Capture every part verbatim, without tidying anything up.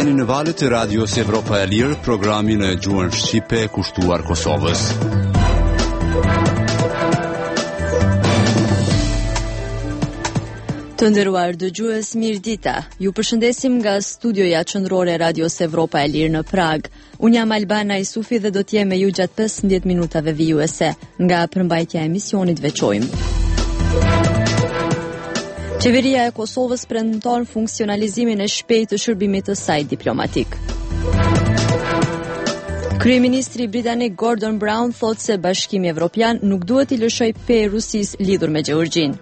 Jeni në valët e radios Evropa e Lirë, programin e gjuhën shqipe kushtuar Kosovës. Të nderuar dëgjues, mirëdita. Ju përshëndesim nga studioja qendrore e radios Evropa e Lirë në Prag. Unë jam Albana Isufi dhe do të jem me ju gjatë pesëmbëdhjetë minutave vijuese. Nga përmbajtja e emisionit veçojmë. Qeveria e Kosovës premton funksionalizimin e shpejtë të shërbimit të saj diplomatik. Kryeministri britanik Gordon Brown thotë se Bashkimi Evropian nuk duhet i lëshojë pe Rusisë lidhur me Gjeorgjinë.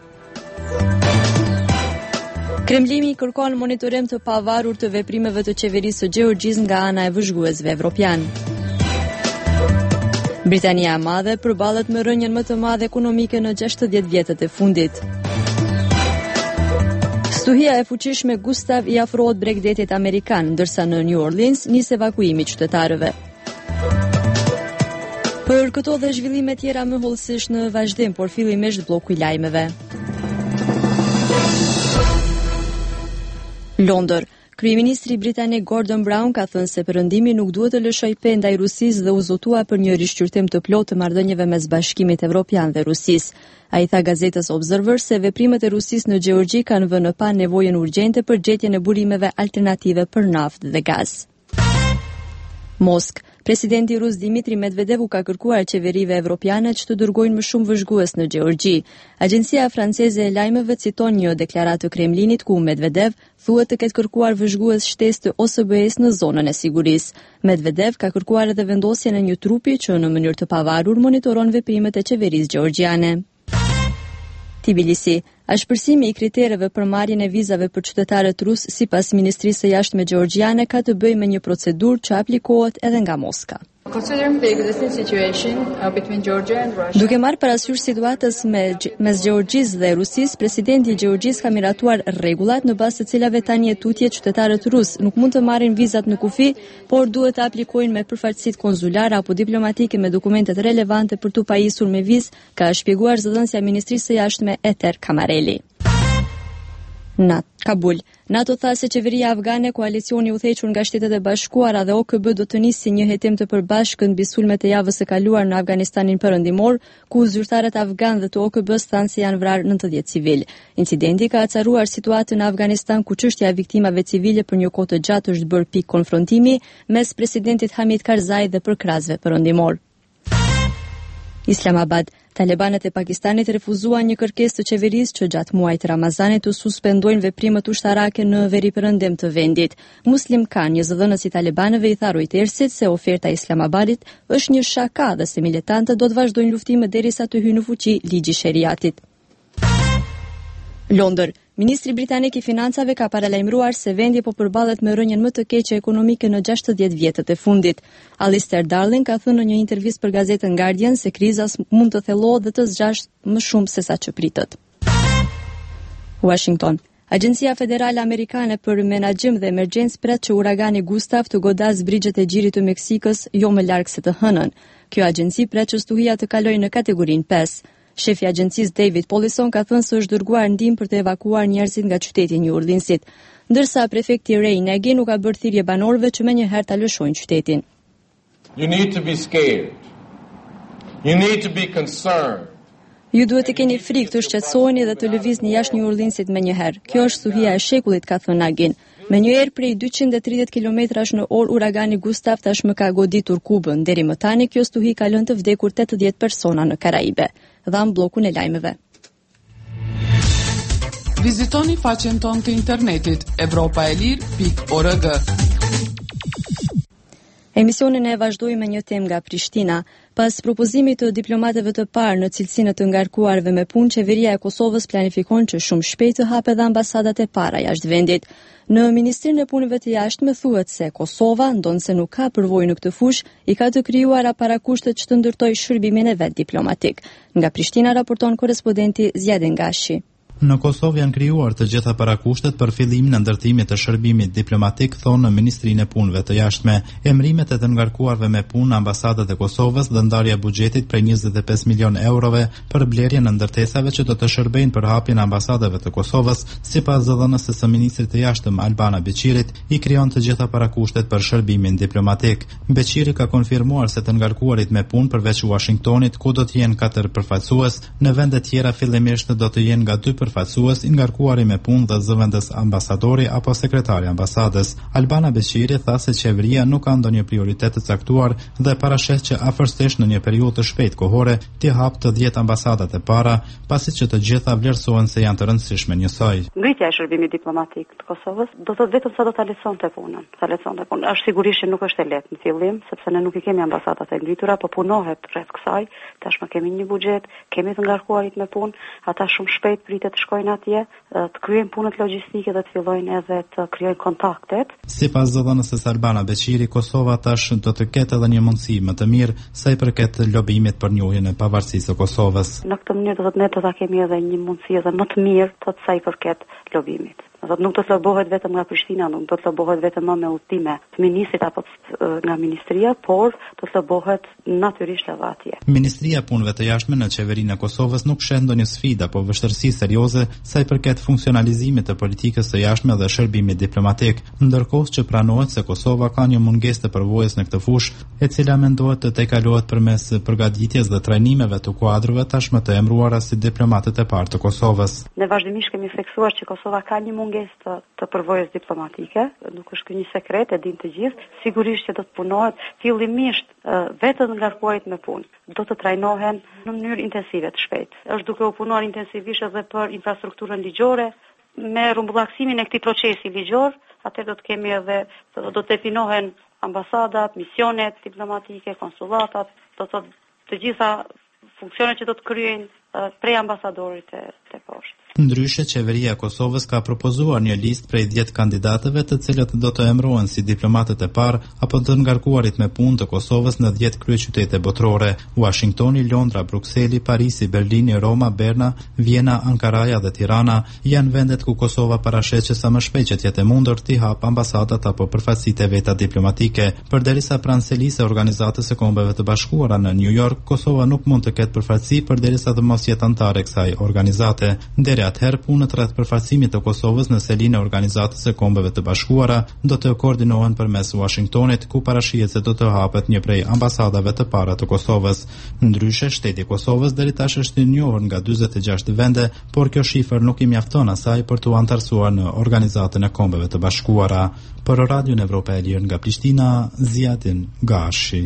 Kremlimi kërkon monitorim të pavarur të veprimeve të qeverisë së Gjeorgjisë nga ana e vëzhguesve evropian. Britania e Madhe përballet me rënjen më të madhe ekonomike në gjashtëdhjetë vjetët e fundit. Stuhia e fuqishme Gustav i afrohet Bregdetit amerikan, ndërsa në New Orleans nis evakuimi i qytetarëve. Për këto dhe zhvillime tjera më hollësisht në vazhdim, por fillimisht bloku i lajmeve. Londër. Kryeministri britanik Gordon Brown ka thënë se Perëndimi nuk duhet të lëshojë pe ndaj Rusisë dhe u zotua për një rishqyrtim të plotë të marrëdhënieve mes Bashkimit Evropian dhe Rusisë. Ai tha gazetës Observer se veprimet e Rusisë në Gjeorgji kanë vënë në pa nevojën urgjente për gjetjen e burimeve alternative për naftë dhe gaz. Moskë. Presidenti rus Dmitri Medvedev u ka kërkuar qeverive evropiane që të dërgojnë më shumë vëzhgues në Gjeorgji. Agjencia franceze e lajmeve citon një deklaratë të Kremlinit ku Medvedev thuhet të ketë kërkuar vëzhgues shtesë të O S B E-s në zonën e sigurisë. Medvedev ka kërkuar edhe vendosjen e një trupi që në mënyrë të pavarur monitoron veprimet e qeverisë gjeorgjiane. Tbilisi. Ashpërsimi i kritereve për marrjen e vizave për qytetarët rus sipas Ministrisë së Jashtme gjeorgjiane ka të bëjë me një procedurë që aplikohet edhe nga Moska. Duke marrë parasysh situatës me, mes Gjeorgjisë dhe Rusisë, presidenti i Gjeorgjisë ka miratuar rregullat në bazë të cilave tani e tutje qytetarët rus nuk mund të marrin vizat në kufi, por duhet të aplikojnë me përfaqësitë konzulare apo diplomatike me dokumentet relevante për të pajisur me vizë, ka shpjeguar zëdhënësja e Ministrisë së Jashtme Eter Kamareli. Nat, Kabul. NATO tha se qeveria afgane, koalicioni i udhëhequr nga Shtetet e Bashkuara dhe O K B do të nisë një hetim të përbashkët mbi sulmet e javës së kaluar në Afganistanin perëndimor, ku zyrtarët afgan dhe të O K B-s thanë se janë vrarë nëntëdhjetë civil. Incidenti ka acaruar situatën në Afganistan, ku çështja e viktimave civile për një kohë të gjatë është bërë pikë konfrontimi mes presidentit Hamid Karzai dhe përkrahasve perëndimor. Islamabad. Talibanët e Pakistanit refuzuan një kërkesë të qeverisë që gjatë muajit Ramazanit të suspendojnë veprimet ushtarake në veriperëndim të vendit. Muslim Khan, një zëdhënës i talibanëve, i tha Reutersit se oferta e Islamabadit është një shaka dhe se militantët do të vazhdojnë luftimet derisa të hyjë në fuqi ligji sheriatit. Londër. Ministri britanik i financave ka paralajmëruar se vendi po përballet me rënjen më të keqe ekonomike në gjashtëdhjetë vjetët e fundit. Alistair Darling ka thënë në një intervistë për gazetën Guardian se kriza mund të thellohet dhe të zgjashë më shumë se sa që pritet. Washington. Agjencia Federale Amerikane për Menaxhim dhe Emergjencë pret që uragani Gustav të godas brigjet e gjirit të Meksikës jo më larg se të hënën. Kjo agjenci pret që stuhia të kalojë në kategorinë pesë. Shefi i agjencisë David Paulison ka thënë se është dërguar ndihmë për të evakuuar njerëzit nga qyteti i New Orleansit, ndërsa prefekti Ray Nagin u ka bërë thirrje banorëve që menjëherë ta lëshojnë qytetin. You need to be scared. You need to be concerned. Ju duhet të keni frikë, të shqetësoheni dhe të lëvizni jashtë New Orleansit menjëherë. Kjo është stuhia e shekullit, ka thënë Nagin. Me një erë prej dyqind e tridhjetë kilometrash në orë, uragani Gustav tashmë ka goditur Kubën. Deri më tani kjo stuhi ka lënë të vdekur tetëdhjetë persona në Karaibe. Dham bllokun e lajmeve. Vizitoni faqen tonë të internetit evropaelir pikë org. Emisionin e vazhdoi me një temë nga Prishtina. Pas propozimit të diplomatëve të parë në cilësinë të ngarkuarve me punë, qeveria e Kosovës planifikon që shumë shpejt të hapet dhe ambasadat e para jashtë vendit. Në Ministrinë e Punëve të Jashtme thuhet se Kosova, ndonse nuk ka përvojë në këtë fushë, i ka të krijuara parakushtet që të ndërtojë shërbimin e vet diplomatik. Nga Prishtina raporton korrespondenti Zjadin Gashi. Në Kosovë janë krijuar të gjitha parakushtet për fillimin e ndërtimit të shërbimit diplomatik, thonë në Ministrinë e Punëve të Jashtme. Emrimet e të ngarkuarve me punë në ambasadat e Kosovës dhe ndarja e buxhetit prej njëzet e pesë milion eurove për blerjen e ndërtesave që do të shërbejnë për hapjen e ambasadave të Kosovës, sipas zëdhënëses së ministrit të Jashtëm Albana Beqirit, i krijon të gjitha parakushtet për shërbimin diplomatik. Beqiri ka konfirmuar se të ngarkuarit me punë përveç Washingtonit, ku do të jenë katër përfaqësues, në vende tjera fillimisht do të jenë nga dy përfaqësues Faqësues i ngarkuari me punë dhe zëvendës ambasadori apo sekretari ambasadës. Albana Beqiri tha se qeveria nuk ka ndonjë prioritet të caktuar dhe parasheh që afërsisht në një periudhë të shpejtë kohore t'i hap të dhjetë ambasadat e para, pasi që të gjitha vlerësohen se janë të rëndësishme njësoj. Ngritja e shërbimit diplomatik të Kosovës do të thotë vetëm sa do ta leconte punën, ta leconte punën. Është sigurisht që nuk është e lehtë në fillim, sepse ne nuk i kemi ambasadat e ngritura, po punohet rreth kësaj. Tashmë kemi një buxhet, kemi të ngarkuarit me punë, ata shumë shpejt pritet shkojnë atje, të kryejnë punët logjistike dhe të fillojnë edhe të krijojnë kontaktet. Sipas zëdhënëses Albana Beqiri, Kosova tash do të ketë edhe një mundësi më të mirë sa i përket lobimit për njohjen e pavarësisë së Kosovës. Në këtë mënyrë do të ne do ta kemi edhe një mundësi edhe më të mirë të sa i përket lobimit. Do të nuk do të lobohet vetëm nga Prishtina, nuk do të lobohet vetëm me udhëtime të ministrit apo nga ministria, por do të lobohet natyrisht edhe atje. Ministria e Punëve të Jashtme në qeverinë e Kosovës nuk sheh ndonjë sfidë apo vështirësi serioze sa i përket funksionalizimit të politikës së jashtme dhe shërbimit diplomatik, ndërkohë që pranohet se Kosova ka një mungesë të përvojës në këtë fushë, e cila mendohet të tejkalohet përmes përgatitjes dhe trajnimeve të kuadrëve tashmë të emëruara si diplomatët e parë të Kosovës. Ne vazhdimisht kemi theksuar që Kosova ka një mungesë Të, të përvojës diplomatike, nuk është ky një sekret, e din të gjithë. Sigurisht që do të punohet fillimisht vetë të ngarkuarit me punë. Do të trajnohen në mënyrë intensive të shpejtë. Është duke u punuar intensivisht edhe për infrastrukturën ligjore, me rrumbullaksimin e këtij procesi ligjor, atë do të kemi edhe do të definohen ambasadat, misionet diplomatike, konsulatat, do të të gjitha funksionet që do të kryejnë prej ambasadorit të, të poshtë. Ndryshe, qeveria e Kosovës ka propozuar një listë prej dhjetë kandidatëve të cilët do të emërohen si diplomatët e parë apo të ngarkuarit me punë të Kosovës në dhjetë kryeqytete botërore: Washingtoni, Londra, Brukseli, Parisi, Berlini, Roma, Berna, Vjena, Ankaraja dhe Tirana janë vendet ku Kosova parasheh që sa më shpejt që të jetë mundur t'i hap ambasadat apo përfaqësitë e veta diplomatike. Përderisa pranë selisë së Organizatës së Kombeve të Bashkuara në New York, Kosova nuk mund të ketë përfaqësi përderisa të mos jetë anëtare e kësaj organizate. Deri atëherë, punët rreth përfaqësimit të Kosovës në selinë e Organizatës së Kombeve të Bashkuara do të koordinohen përmes Washingtonit, ku parashihet se do të hapet një prej ambasadave të para të Kosovës. Ndryshe, shteti i Kosovës deri tash është i njohur nga dyzet e gjashtë vende, por kjo shifër nuk i mjafton asaj për të antarësuar në Organizatën e Kombeve të Bashkuara. Për Radion Evropa e Lirë nga Prishtina, Ziatin Gashi.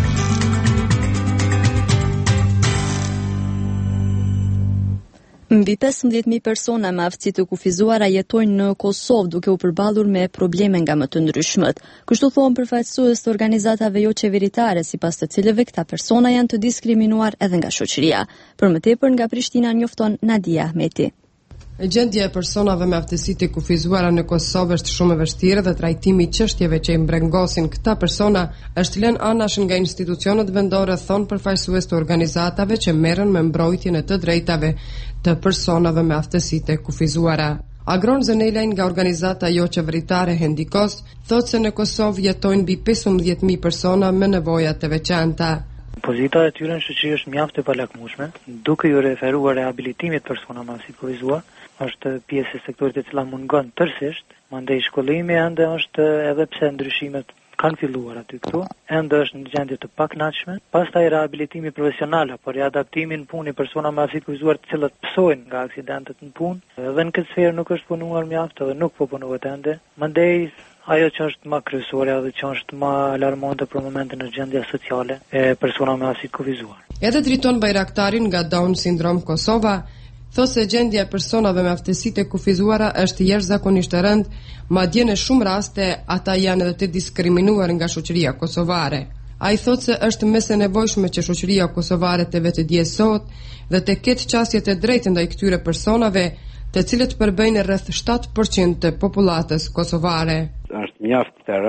Mbi pesëmbëdhjetë mijë persona me aftësi të kufizuara jetojnë në Kosovë duke u përballur me probleme nga më të ndryshmet. Kështu thonë përfaqësues të organizatave jo qeveritare, sipas të cilëve këta persona janë të diskriminuar edhe nga shoqëria. Për më tepër nga Prishtina njofton Nadia Ahmeti. Gjendja e personave me aftësi të kufizuara në Kosovë është shumë e vështirë dhe trajtimi i çështjeve që i mbrengosin këta persona është lënë anash nga institucionet vendore, thon përfaqësues të organizatave që merren me mbrojtjen e të drejtave të personave me aftësi të kufizuara. Agron Zenelajn nga organizata jo qeveritare Hendikos thotë se në Kosovë jetojnë mbi pesëmbëdhjetë mijë persona me nevoja të veçanta. Pozita e tyre në shoqëri është mjaft e palakmueshme, duke ju referuar rehabilitimit persona me aftësi të kufizuar, është pjesë e sektorit e cila mungon tërësisht, mandej shkollimi ende është, edhe pse ndryshimet kanë filluar aty këtu, ende është në gjendje të pakënaqshme. Pastaj rehabilitimi profesional apo riadaptimi në punë persona me aftësi të kufizuar të cilët psojnë nga aksidentet në punë, edhe në këtë sferë nuk është punuar mjaft edhe nuk po punohet ende. Mandej ajo që është më kryesore dhe që është më alarmante për momentin në gjendja sociale e persona me aftësi të kufizuar. Edhe Driton Bajraktarin nga Down Syndrome Kosova thotë se gjendja e personave me aftësi të kufizuara është jashtëzakonisht e rëndë, madje në shumë raste ata janë edhe të diskriminuar nga shoqëria kosovare. Ai thotë se është mes e nevojshme që shoqëria kosovare të vetë djesohet dhe të ketë qasje të drejtë ndaj këtyre personave, të cilët përbëjnë rreth shtatë përqind të popullatës kosovare. Është mjaft e rëndë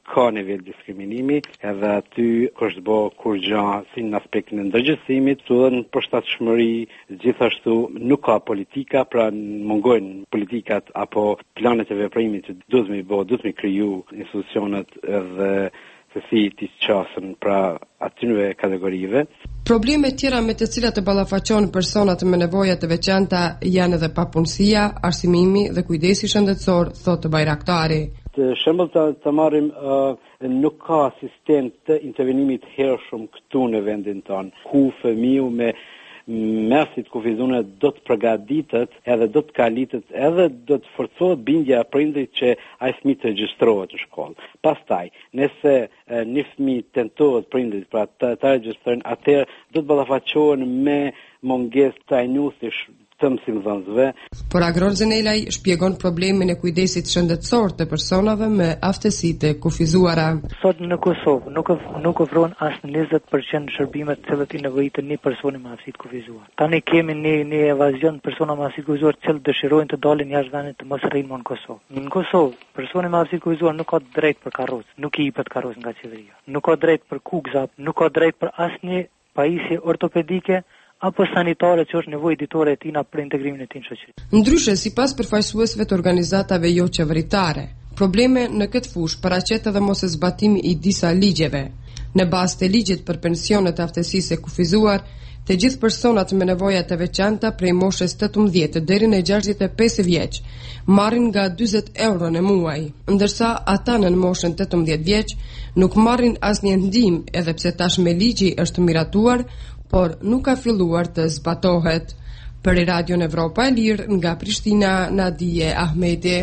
ka nivel diskriminimi, edhe aty është bë kur gjë si në aspektin e ndërgjegjësimit, thonë përshtatshmëri, gjithashtu nuk ka politika, pra mungojnë politikat apo planet e veprimit që duhet me bë, duhet me kriju institucionet edhe se si t'i qasën pra atyre kategorive. Probleme tjera me të cilat e ballafaqojnë personat me nevoja të veçanta janë edhe papunësia, arsimimi dhe kujdesi shëndetësor, thotë Bajraktari. Të shembull të, të marrim uh, nuk ka sistem të intervenimit hershëm këtu në vendin tonë, ku fëmiu me mesit kufizune do të përgatitet edhe do të kalitet edhe do të forcohet bindja e prindrit që ai fëmijë të regjistrohet në shkollë. Pastaj, nëse një fëmijë tentohet prindrit pra të, të regjistrojnë, atëherë do të ballafaqohen me mungesë trajnuesish të mësimdhënësve. Por Agror Zenelaj shpjegon problemin e kujdesit shëndetësor të personave me aftësitë e kufizuara. Sot në Kosovë nuk nuk ofrohen as në njëzet përqind shërbimet të cilët i nevojitën një personi me aftësi të kufizuar. Tani kemi një një evazion persona me aftësi të kufizuar të cilët dëshirojnë të dalin jashtë vendit të mos rrinë më në Kosovë. Në Kosovë, personi me aftësi të kufizuar nuk ka drejt për karrocë, nuk i jepet karrocë nga qeveria. Nuk ka drejt për kukzap, nuk ka drejt për asnjë pajisje ortopedike apo sanitare që është nevojë ditore e tina për integrimin e tij në shoqëri. Ndryshe, sipas përfaqësuesve të organizatave jo qeveritare, probleme në këtë fushë paraqet edhe mos e zbatimi i disa ligjeve. Në bazë të ligjit për pensionet e aftësisë e kufizuar, të gjithë personat me nevoja të veçanta prej moshës tetëmbëdhjetë deri në gjashtëdhjetë e pesë vjeç marrin nga dyzet euro në muaj, ndërsa ata në moshën tetëmbëdhjetë vjeç nuk marrin asnjë ndihmë, edhe pse tashmë ligji është miratuar, por nuk ka filluar të zbatohet. Për Radion Evropa e Lirë nga Prishtina, Nadije Ahmeti.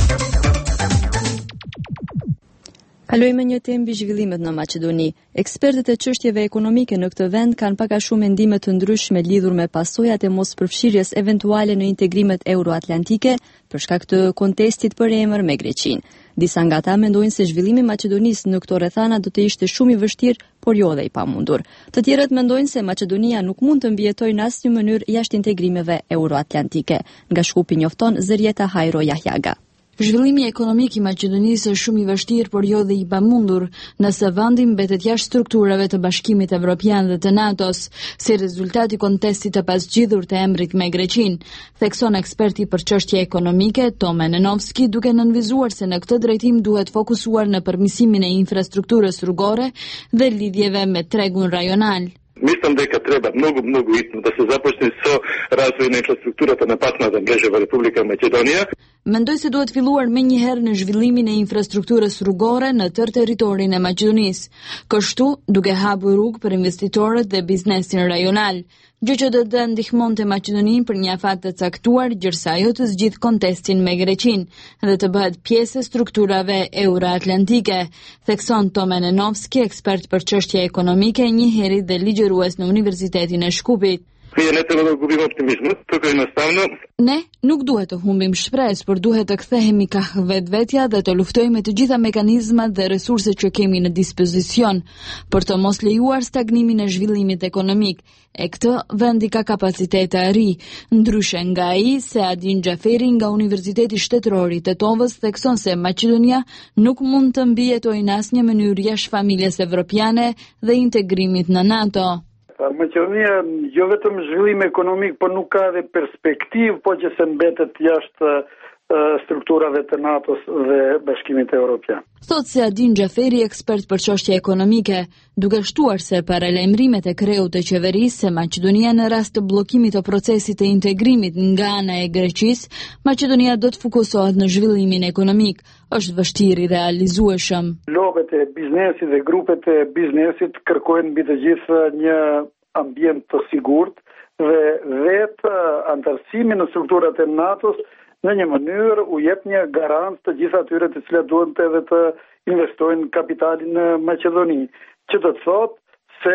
Kalojmë një temë mbi zhvillimet në Maqedoni. Ekspertët e çështjeve ekonomike në këtë vend kanë pak a shumë mendime të ndryshme lidhur me pasojat e mospërfshirjes eventuale në integrimet euroatlantike për shkak të kontestit për emër me Greqinë. Disa nga ata mendojnë se zhvillimi i Maqedonisë në këto rrethana do të ishte shumë i vështirë, por jo dhe i pamundur. Të tjerët mendojnë se Maqedonia nuk mund të mbijetojë në asnjë mënyrë jashtë integrimeve euroatlantike. Nga Shkupi njofton Zërieta Hajro Jahjaga. Zhvillimi ekonomik i Maqedonisë është shumë i vështirë, por jo dhe i pamundur, nëse vendi mbetet jashtë strukturave të Bashkimit Evropian dhe të NATO-s, si rezultat i kontestit të pasgjidhur të emrit me Greqinë, thekson eksperti për çështje ekonomike Tome Nenovski, duke nënvizuar se në këtë drejtim duhet fokusuar në përmirësimin e infrastrukturës rrugore dhe lidhjeve me tregun rajonal. Mislim дека треба много, много hitno da se započne so razvojem infrastrukturata na partnerave mreževe Republika Maqedonia. Mendoj se duhet filluar menjëherë në zhvillimin e infrastrukturës rrugore në tërë territorin e Maqedonisë, kështu duke hapur rrugë për investitorët dhe biznesin rajonal, gjë që do të ndihmonte Maqedoninë për një afat të caktuar, gjërsa ajo të zgjidh kontestin me Greqinë dhe të bëhet pjesë e strukturave euroatlantike, thekson Tome Nenovski, ekspert për çështje ekonomike, njëherë dhe ligjërues në Universitetin e Shkupit. Ние не трябва да губим оптимизма. Тук jednostavno Ne nuk duhet të humbim shpresë, por duhet të kthehemi ka vetvetja dhe të luftojmë me të gjitha mekanizmat dhe resurset që kemi në dispozicion për të mos lejuar stagnimin e zhvillimit ekonomik. E këtë vendi ka kapacitet të ri, ndryshe nga ai se Adin Xhaferi nga Universiteti Shtetëror i Tetovës thekson se Maqedonia nuk mund të mbijetojë në asnjë mënyrë jashtë familjes evropiane dhe integrimit në NATO. Maqedonia jo vetëm zhvillim ekonomik, por nuk ka edhe perspektivë, po që se mbetet jashtë strukturave të NATO-s dhe Bashkimit Evropian. Thot se Adin Xhaferi, ekspert për çështje ekonomike, duke shtuar se paralajmërimet e kreut të qeverisë se Maqedonia në rast të bllokimit të procesit të integrimit nga ana e Greqisë, Maqedonia do të fokusohet në zhvillimin ekonomik, është vështirë i realizueshëm. Lobet e biznesit dhe grupet e biznesit kërkojnë mbi të gjithë një ambient të sigurt dhe vetë antarësimi në strukturat e NATO-s në një mënyrë u jep një garancë të gjithë atyre të cilat duhen të edhe të investojnë kapitalin në Maqedoni, që do të thotë se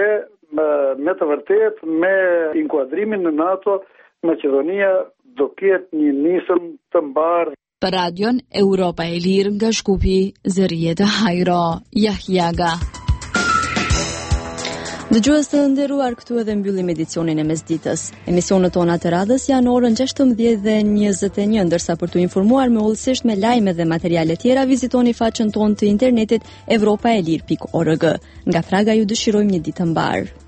me të vërtet me inkuadrimin në NATO, Maqedonia do ketë një nisëm të mbarë. Për Radion Europa e Lirë nga Shkupi, Zërieta Hajro Jahjaga. Dëgjues të nderuar, këtu edhe mbyllim edicionin e mesditës. Emisionet tona të radhës janë orën gjashtëmbëdhjetë dhe njëzet e një, ndërsa për të informuar më hollësisht me lajme dhe materiale tjera, vizitoni faqen tonë të internetit evropaelir pikë org. Nga Fraga ju dëshirojmë një ditë të mbar.